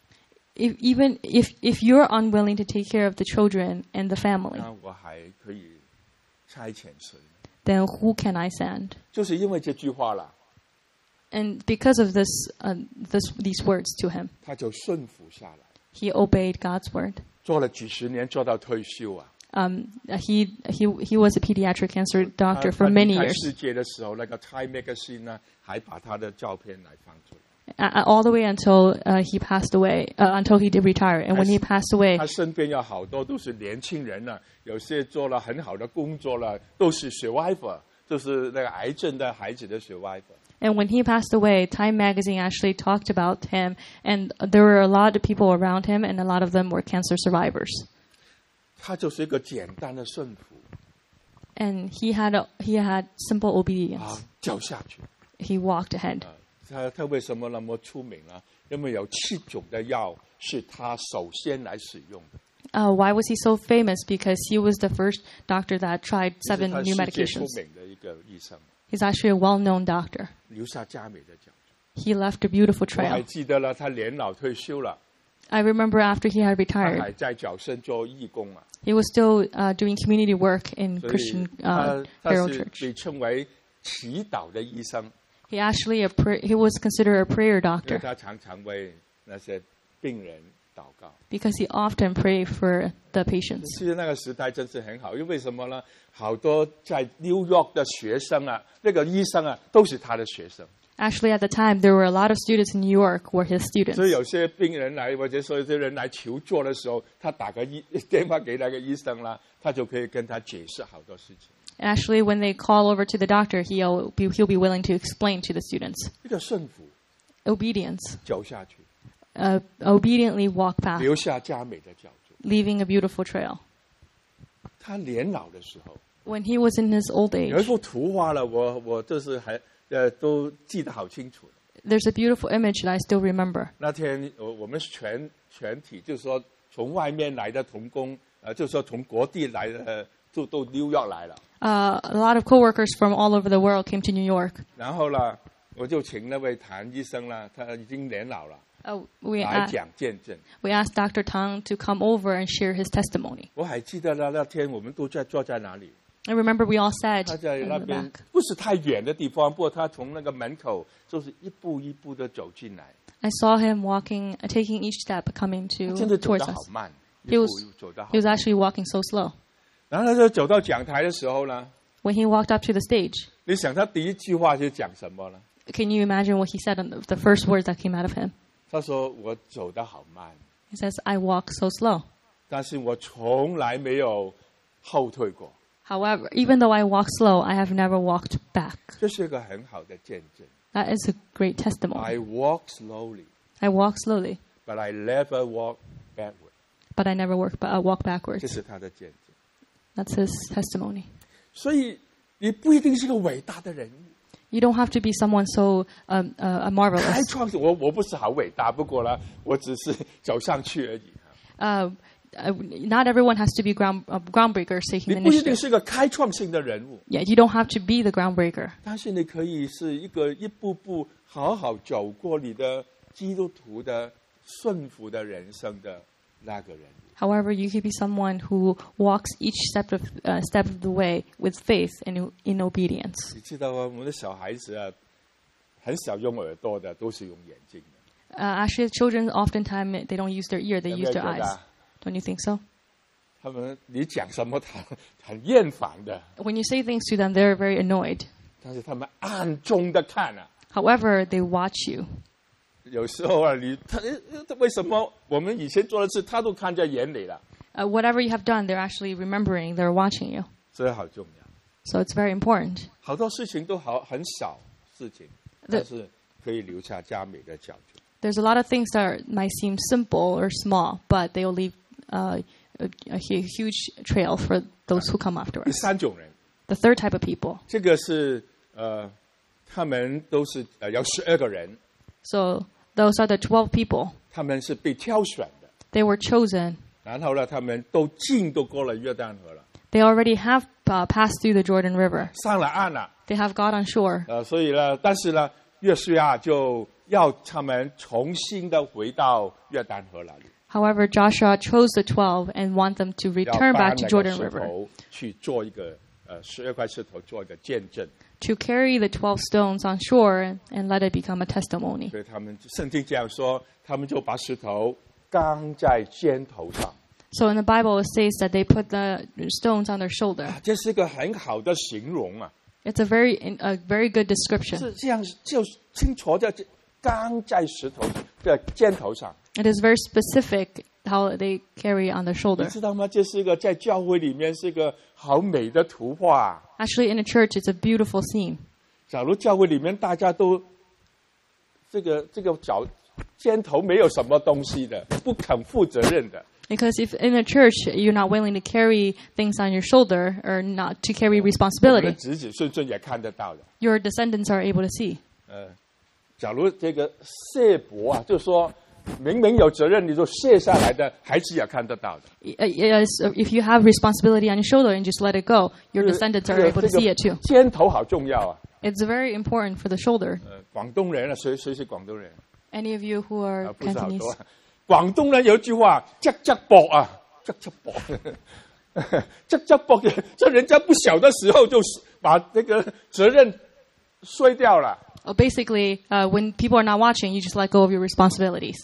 If you're unwilling to take care of the children and the family,
那我还可以差遣谁呢？
then who can I send?
就是因为这句话啦，
And because of these words to him,
他就顺服下来，
he obeyed God's word.
做了几十年，做到退休啊。
He was a pediatric cancer doctor
他
for
离
many
开
years,
世界的时候，那个 Time Magazine 呢，还把他的照片来放出来。
all the way until he passed away, until he did retire. And when he passed away,
他身边有好多都是年轻人呢，有些做了很好的工作了，都是 survivor， 就是那个癌症的孩子的 survivor。
and when he passed away, Time Magazine actually talked about him, and there were a lot of people around him, and a lot of them were cancer survivors.
他就是一个简单的顺服
And he had simple obedience.
啊，走下去。
He walked ahead.
他为什么那么出名呢？因为有7种的药是他首先来使用的。
Why was he so famous? Because he was the first doctor that tried
这是
7 new
他世界出
medications.
名的一个医生，
He's actually a well-known doctor.
留下佳美的脚迹。
He left a beautiful
我还
trail.
记得了，他年老退休了，
I remember after he had
他
retired,
还在角圣做义工啊。
he was still doing community work in
所以
Christian
他
Herald
是
Church.
被称为祈祷的医生，
He actually he was considered a prayer
因为
doctor
他常常为那些病人祷告。
because he often prayed for the patients.
其实那个时代真是很好，因为什么呢？好多在 New York 的学生啊，那个医生啊，都是他的学生。
Actually, at the time, there were a lot of students in New York were his
所
students.
以有些病人来，或者说有些人来求助的时候，他打个电话给那个医生啦，他就可以跟他解释好多事情。
Actually, when they call over to the doctor, he'll be willing to explain to the students.
一个顺服，
Obedience.
走下去，
Obediently walk past,
留下佳美的脚迹。
leaving a beautiful trail.
他年老的时候，
When he was in his old
有一
age,
幅图画了，我就是还都记得好清楚。
there's a beautiful image that I still remember.
那天我们全体就是说从外面来的同工，就是说从国地来的，就都 New York 来了。
A lot of coworkers from all over the world came to New York.
然后呢，我就请那位谭医生啦，他已经年老了，
We
来讲见证。
asked Dr. Tang to come over and share his testimony.
我还记得那天我们都坐在哪里？
I remember we all sat
他在
in
那
the
边
back.
不是太远的地方，不过他从那个门口就是一步一步的走进来，
I saw him walking, taking each step, coming
真的走
towards
得好
us.
慢，
He
一步
was-
一步走得好
He was
慢。
actually walking so slow.
然后他就走到讲台的时候呢，
When he walked up to the stage,
你想他第一句话是讲什么呢？
can you imagine what he said on the first words that came out of him?
他说：“我走得好慢，
He says, I walk so slow.
但是我从来没有后退过。
However, even though I walk slow, I have never walked back. ”
这是一个很好的见证。
That is a great testimony.
I walk slowly,
I walk slowly,
but I never walk backward。
but I never walk
这
backwards.
是他的见证。
That's his testimony.
所以你不一定是个伟大的人物。
You don't have to be someone so
开
marvelous.
创始我不是好伟大，不过呢，我只是走上去而已。
not everyone has to be groundbreakers taking
你
the
不一定
initiative.
是个开创性的人物，
Yeah, you don't have to be the groundbreaker.
但是你可以是一个一步步好好走过你的基督徒的顺服的人生的那个人。
However, you could be someone who walks each step of the way with faith and in obedience.
你知道啊，我们的小孩子啊，很少用耳朵的，都是用眼睛的。
Actually, children oftentimes they don't use their ear; they
有没
use
有
their
觉得
eyes.
啊
Don't you think so?
他们你讲什么他很厌烦的，
When you say things to them, they're very annoyed.
但是他们暗中的看啊。
However, they watch you.
有时候啊，他为什么我们以前做的事，他都看在眼里了，
Whatever you have done, they're actually remembering. They're watching you.
所以好重要。
So it's very important.
好多事情都很少事情，但是可以留下佳美的脚迹。
There's a lot of things that might seem simple or small, but they will leave a huge trail for those who come
第
afterwards.
三种人，
The third type of people.
这个是他们都是有12个人，
So those are the 12 people.
他们是被挑选的，
They were chosen.
然后呢，他们都过了约旦河了，
They already have passed through the Jordan River.
上了岸了。
They have got on shore.
所以呢，但是呢，约书亚就要他们重新的回到约旦河那里，
However, Joshua chose the 12 and want them to
要
return
把
back to
那个
Jordan
石
River
头去做一个12块石头做一个见证。
to carry the 12 stones on shore and let it become a testimony.
所以他们圣经这样说，他们就把石头扛在肩头上。
So in the Bible, it says that they put the stones on their shoulder.
这是一个很好的形容啊，
It's a very good description.
是这样就清楚的扛在石头的肩头上。
It is very specific how they carry on their
你
shoulder.
知道吗？这是一个在教会里面是一个好美的图画。
Actually, in a church, it's a beautiful scene.
假如教会里面大家都这个肩头没有什么东西的，不肯负责任的，
Because if in a church you're not willing to carry things on your shoulder or not to carry
我们的
responsibility,
子子孙也看得到的。
your descendants are able to see.
假如这个卸膊啊，就说明明有责任你就卸下来的，孩子也看得到的。
Yes, if you have responsibility on your shoulder and just let it go, your descendants are able to see it too.
肩头好重要啊！
It's very important for the shoulder.
广东人啊，谁是广东人？
Any of you who are
不是好多
Cantonese?
啊。广东人有一句话，側側膊啊，側側膊，側側膊嘅，这人家不小的时候就把那个责任摔掉了。
Basically, when people are not watching, you just let go of your responsibilities.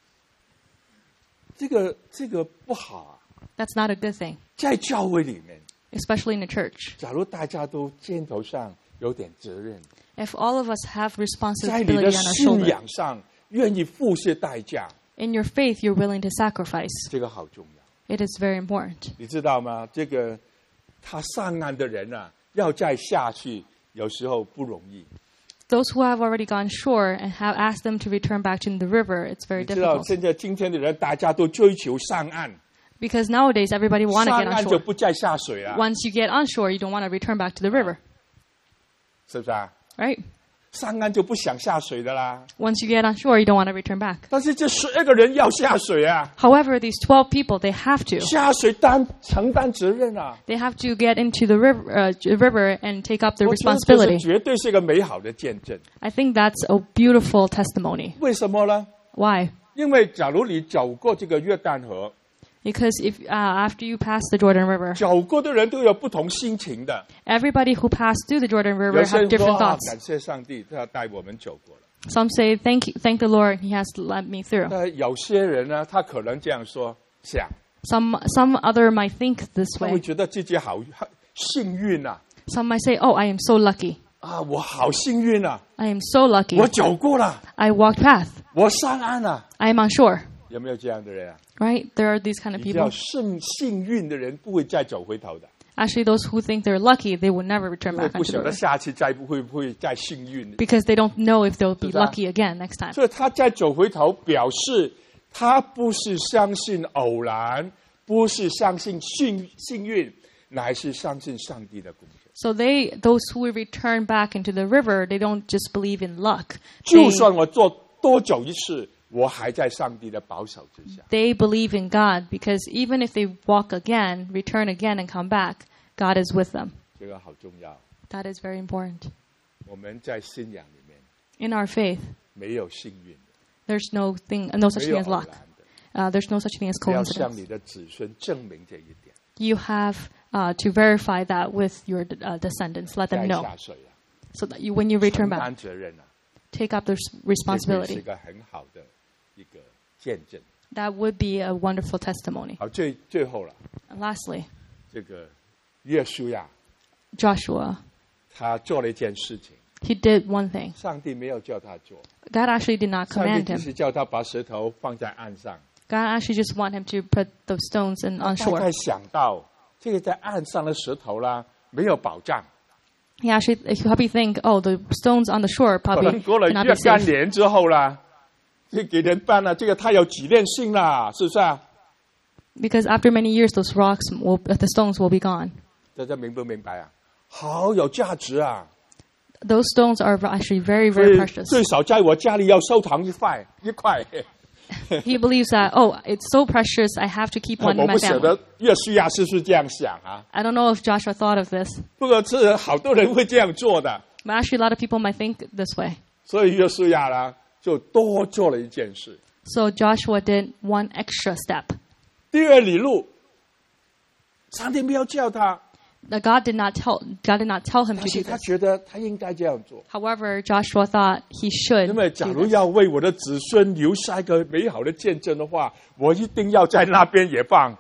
这个不好啊，
That's not a good thing,
在教会里面，
especially in a church.
假如大家都肩头上有点责任，
If all of us have
在你的
responsibility on our
信
shoulder,
仰上愿意付些代价，
in your faith, you're willing to sacrifice.
这个好重要。
It is very important.
你知道吗？这个他上岸的人啊，要再下去，有时候不容易。
Those who have already gone shore and have asked them to return back to the river, it's very
你知道
difficult.
今天的人，大家都追求上岸，
Because nowadays, everybody want to
上
get on
岸就
shore.
不再下水了，
Once you get on shore, you don't want to return back to the river,
是不是啊？
right?
上岸就不想下水的啦。
Once you get on shore, you don't want to return back.
但是这12个人要下水啊，
However, these 12 people, they have to.
下水承担责任啊。
They have to get into the river and take up the
我觉得这
responsibility.
是绝对是一个美好的见证。
I think that's a beautiful testimony.
为什么呢？
Why?
因为假如你走过这个约旦河，
Because if after you pass the Jordan River,
走过的人都有不同心情的。
everybody who passed through the Jordan
有
River
些
have
人说
different
啊，
thoughts.
感谢上帝，他带我们走过了。
Some say, thank the Lord, He has let me through.
有些人呢，他可能这样想，
Some other might think this
他会
way.
觉得自己好幸运啊！
Some might say, oh, I am so lucky.
啊，我好幸运啊！
I am so lucky.
我走过了，
I walked path.
我上岸了。
I am on shore.
有没有这样的人啊？
Right? There are these kind of
比较
people.
幸运的人不会再走回头的，
Actually, those who think they're lucky, they will never return
因为
back
不
onto
晓
the
得
river.
下次会不会再幸运。
Because they don't know if they'll be
是吧？
lucky again next time.
所以他再走回头，表示他不是相信偶然，不是相信幸运，乃是相信上帝的工作。
So those who return back into the river, they don't just believe in luck.
就
They,
算我多走一次， 我还在上帝的保守之下。
They believe in God because even if they walk again, return again, and come back, God is with them.
这个好重要。
That is very important.
我们在信仰里面
In our faith,
没有幸运的，
there's no such
没有
thing as
偶
luck.
然的，
There's no such thing as
要向
coincidence.
你的子孙证明这一点。
You have to verify that with your descendants. Let
再
them know
下水了，
so that when you return
承
back,
担责任了，
take up the
这会是
responsibility.
个很好的一个见证。
That would be a wonderful testimony.
好，最后了，
And lastly,
这个约书亚
Joshua,
他做了一件事情，
he did one thing.
上帝没有叫他做，
God actually did not
上帝
command
只
him.
是叫他把石头放在岸上。
God actually just want him to put those stones on
大
shore.
概想到这个在岸上的石头啦，没有保障，
He probably think, oh, the stones on the shore
可
probably
能过了
cannot
若
be
干
safe.
年之后啦，这给人办了，这个太有纪念性啦，是不是啊？
Because after many years, those the stones will be gone.
大家明不明白啊？好有价值啊！
Those stones are actually very,
所
very
以
precious.
最少在我家里要收藏一块。
He believes that, oh, it's so precious, I have to keep one in
我
my
不晓
family.
得约书亚是不是这样想啊？
I don't know if Joshua thought of this,
不过是好多人会这样做的，
but actually a lot of people might think this way.
所以约书亚呢就多做了一件事。
So Joshua did one extra step.
第二里路，上帝没有叫他，
That God did not tell him
但
to
是
do
他
this.
觉得他应该这样做。
However, Joshua thought he should
因为假
do
如
this.
要为我的子孙留下一个美好的见证的话，我一定要在那边也放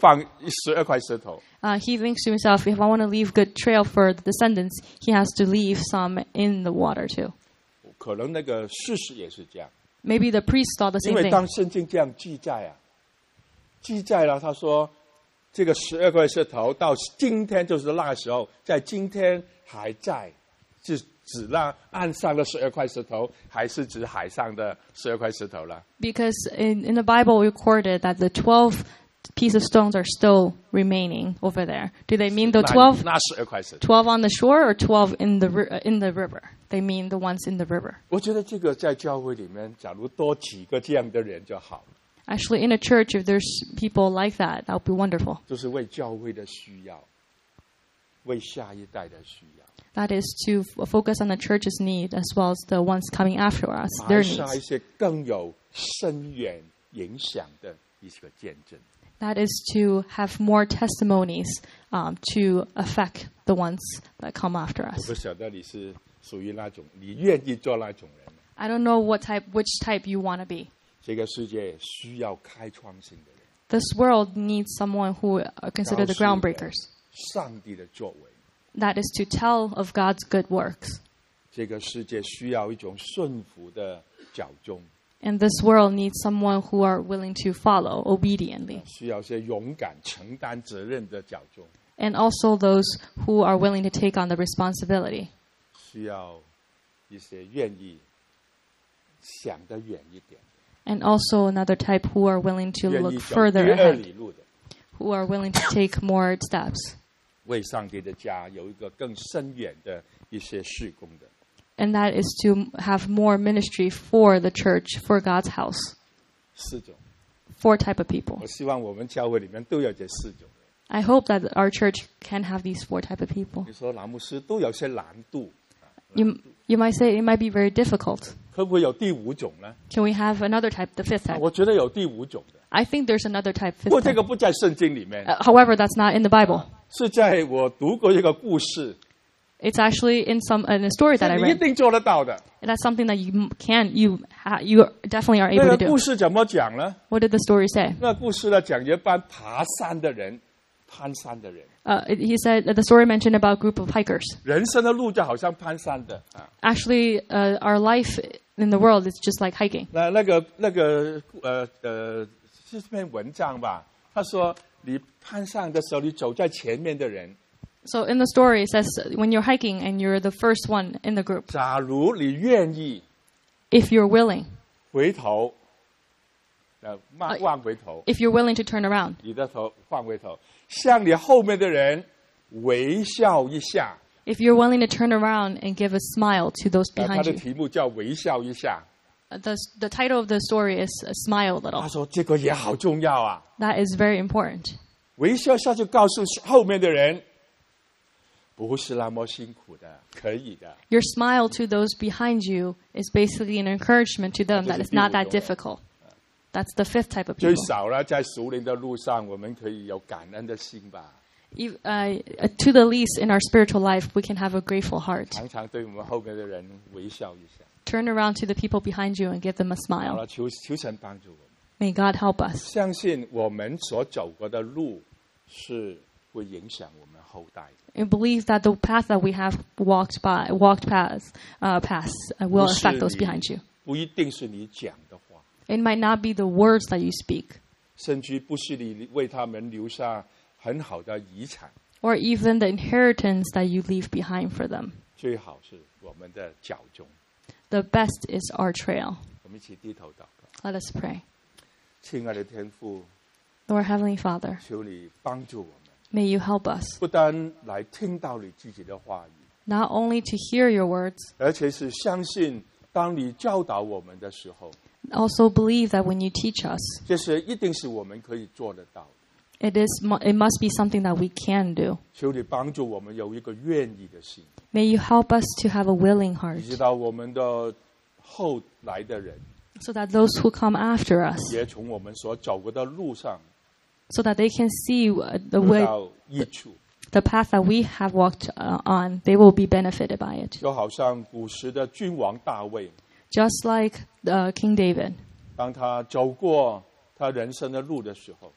12块石头。
He thinks to himself, if I want to leave good trail for the descendants, he has to leave some in the water too.
可能那个事实也是这样，
Maybe the priest thought the
因
same
为
thing.
当圣经这样记载啊，记载了他说这个12块石头到今天就是那个时候，在今天还在，是指那岸上的12块石头，还是指海上的12块石头了？
Because in the Bible recorded that the 12 pieces of stones are still remaining over there. Do they mean the 12
那12块石头。
on the shore or 12 in the river? They mean the ones in the river.
我觉得这个在教会里面，假如多几个这样的人就好了，
Actually, in a church, if there's people like that, that would be wonderful.
就是为教会的需要，为下一代的需要，
That is to focus on the church's need as well as the ones coming after us,
埋
their
下一
needs.
些更有深远影响的一个见证。
That is to have more testimonies to affect the ones that come after
我
us.
不晓得你是属于那种你愿意做那种人吗？
I don't know which type you want to be.
这个世界需要开创性的人，
This world needs someone who are considered the
告诉人
groundbreakers.
上帝的作为。
That is to tell of God's good works.
这个世界需要一种顺服的脚踪，
And this world needs someone who are willing to follow obediently.
需要一些勇敢承担责任的脚踪，
And also those who are willing to take on the responsibility.
需要一些愿意想得远一点，
And also another type who are willing to
愿
look
意走
further
第二
ahead.
里路的，
Who are willing to take more steps.
为上帝的家有一个更深远的一些事工的。
And that is to have more ministry for the church, for God's house.
4种，
4 type of people.
我希望我们教会里面都有这4种人。
I hope that our church can have these 4 type of people.
你说蓝牧师都有些难度，
You might say it might be very difficult.
可不可以有第5种呢？
Can we have another type, the 5th type?
我觉得有第5种的，
I think there's another type,
不过
5th
这
type.
个不在圣经里面，
However, that's not in the Bible.
是在我读过一个故事，
It's actually in a story that I
你一
read.
定做得到的。
And that's something that you definitely are
那
able
个
to
故
do.
事怎么讲呢？
What did the story say?
那故事呢，讲一班爬山的人，攀山的人，
He said the story mentioned about a group of hikers.
人生的路就好像攀山的啊。
Actually, our life in the world is just like hiking.
是篇文章吧？他说，你攀上的时候，你走在前面的人，
So in the story, it says when you're hiking and you're the first one in the group,
假如你愿意
if you're willing,
回头，望回头，
if you're willing to turn around,
你的头换回头，向你后面的人微笑一下。
if you're willing to turn around and give a smile to those
他
behind
的
you.
题目叫微笑一下。
The title of the story is Smile a
他
Little.
说这个也好重要啊，
That is very important.
微笑下去告诉后面的人，不是那么辛苦的，可以的。
Your smile to those behind you is basically an encouragement to them that it's not that difficult. That's the fifth type of
最
people.
少呢，在属灵的路上，我们可以有感恩的心吧，
To the least, in our spiritual life, we can have a grateful heart.
常常对我们后面的人微笑一下。
Turn around to the people behind you and give them a
好
smile.
了，求神帮助我们。
May God help us.
相信我们所走过的路是会影响我们后代的，
And believe that the path that we have walked past will
不是
affect those behind you.
不一定是你讲的话，
It might not be the words that you speak,
甚至不是你为他们留下很好的遗产，
or even the inheritance that you leave behind for them.
最好是我们的脚踪。
The best is our trail.
我们一起低头祷告。
Let us pray.
亲爱的天父，
Lord Heavenly Father,
求你帮助我们，
may you help us
不单来听到你自己的话语，
not only to hear your words,
而且是相信当你教导我们的时候，
also believe that when you teach us,
这是一定是我们可以做得到的。
it must be something that we can do.
求你帮助我们有一个愿意的心，
May you help us to have a willing
你
heart,
知道我们的后来的人
so that those who come after us,
也从我们所走过的路上
so that they can see the
得
way,
到益处，
the path that we have walked on, they will be benefited by it.
就好像古时的君王大卫，
Just like King David,
当他走过他人生的路的时候，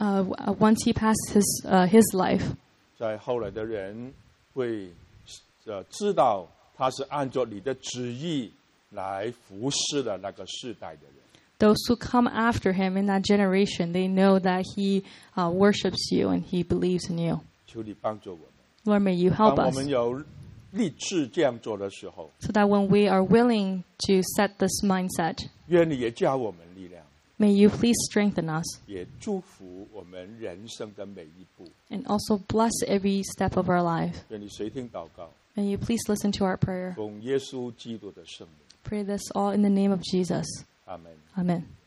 once he passed his life,
在后来的人会知道他是按照你的旨意来服侍的那个世代的人。
those who come after him in that generation, they know that he worships you and he believes in you.
求你帮助我们，
Lord, may you
当
help
我
us
们有立志这样做的时候，
so that when we are willing to set this mindset,
愿你也教我们力量，
may you please strengthen us
也祝福我们人生的每一步。
and also bless every step of our life.
愿你垂听祷告，
May you please listen to our prayer.
奉耶稣基督的圣名，
Pray this all in the name of Jesus.
阿门。
Amen.